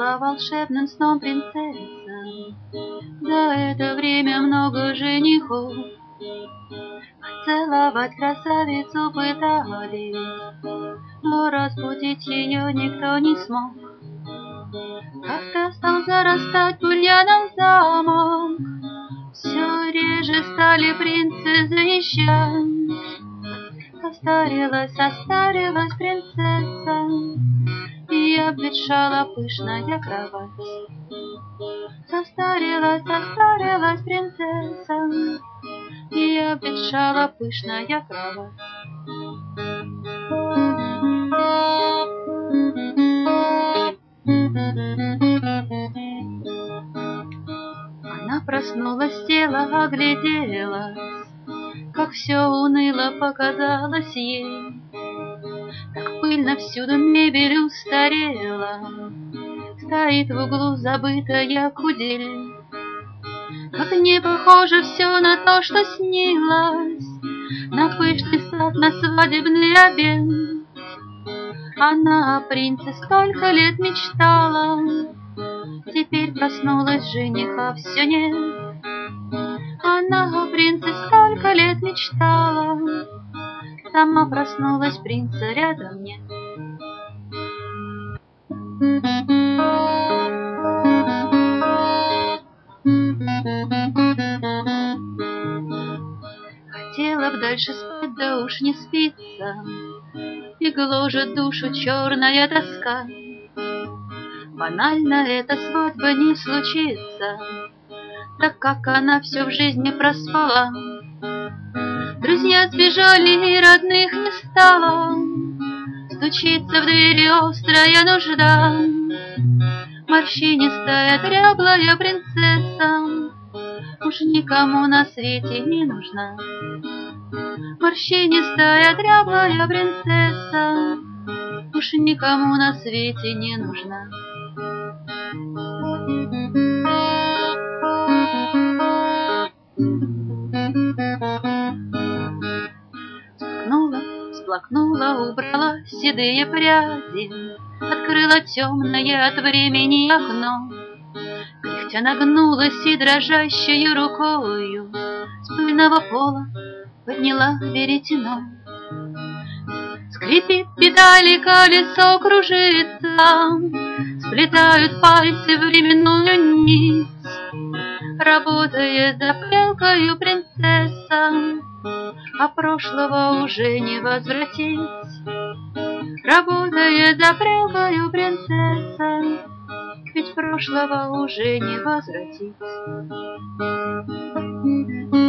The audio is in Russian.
спала волшебным сном принцесса. За это время много женихов целовать красавицу пытались, но разбудить ее никто не смог. Как-то стал зарастать бурьяном замок, все реже стали принцы завещать. Состарилась принцесса, и обветшала пышная кровать. Состарилась принцесса, и обветшала пышная кровать. Она проснулась, села, огляделась, как все уныло показалось ей. Так пыльно всюду мебель устарела, стоит в углу забытая кудель. Как не похоже все на то, что снилось, на пышный сад, на свадебный обед. Она о принце столько лет мечтала, теперь проснулась, жениха все нет. Она о принце столько лет мечтала, сама проснулась, принца рядом нет. Хотела б дальше спать, да уж не спится, и гложет душу черная тоска. Банально эта свадьба не случится, так как она все в жизни проспала. Друзья сбежали, и родных не стало, стучится в двери острая нужда. Морщинистая дряблая принцесса уж никому на свете не нужна. Морщинистая дряблая принцесса уж никому на свете не нужна. Всплакнула, убрала седые пряди, открыла темное от времени окно. Кряхтя нагнулась и дрожащую рукою с пыльного пола подняла веретено. Скрипит педали, колесо кружится, сплетают пальцы временную нить. Работает за прялкою принцесса, а прошлого уже не возвратить. Работает за прялкою принцесса, ведь прошлого уже не возвратить.